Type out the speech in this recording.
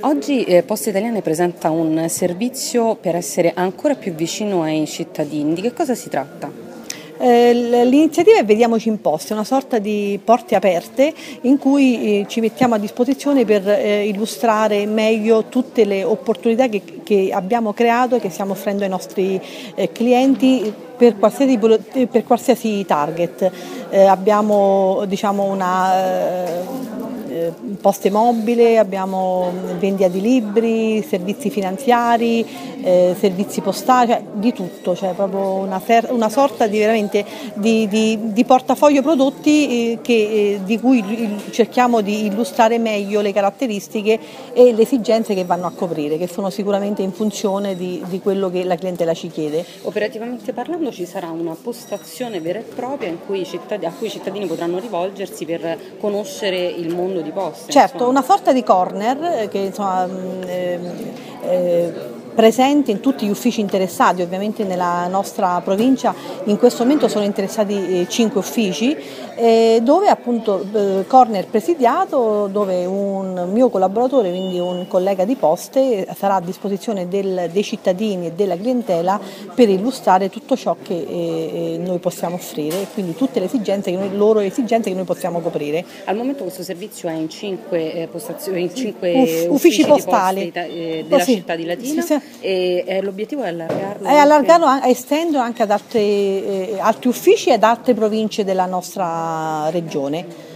Oggi Poste Italiane presenta un servizio per essere ancora più vicino ai cittadini. Di che cosa si tratta? L'iniziativa è Vediamoci in Poste, una sorta di porte aperte in cui ci mettiamo a disposizione per illustrare meglio tutte le opportunità che abbiamo creato e che stiamo offrendo ai nostri clienti per qualsiasi target. Abbiamo una poste mobile, abbiamo vendita di libri, servizi finanziari, servizi postali, cioè di tutto, cioè proprio una sorta di veramente di portafoglio prodotti di cui cerchiamo di illustrare meglio le caratteristiche e le esigenze che vanno a coprire, che sono sicuramente in funzione di quello che la clientela ci chiede. Operativamente parlando ci sarà una postazione vera e propria a cui i cittadini potranno rivolgersi per conoscere il mondo di Poste. Certo, insomma. una sorta di corner che presente in tutti gli uffici interessati. Ovviamente nella nostra provincia in questo momento sono interessati 5 uffici, dove appunto corner presidiato, dove un mio collaboratore, quindi un collega di Poste, sarà a disposizione dei cittadini e della clientela per illustrare tutto ciò che noi possiamo offrire, quindi tutte le loro esigenze che noi possiamo coprire. Al momento questo servizio è in 5 uffici postali della città di Latina. Sì. E l'obiettivo è allargarlo, estenderlo anche ad altri uffici e ad altre province della nostra regione.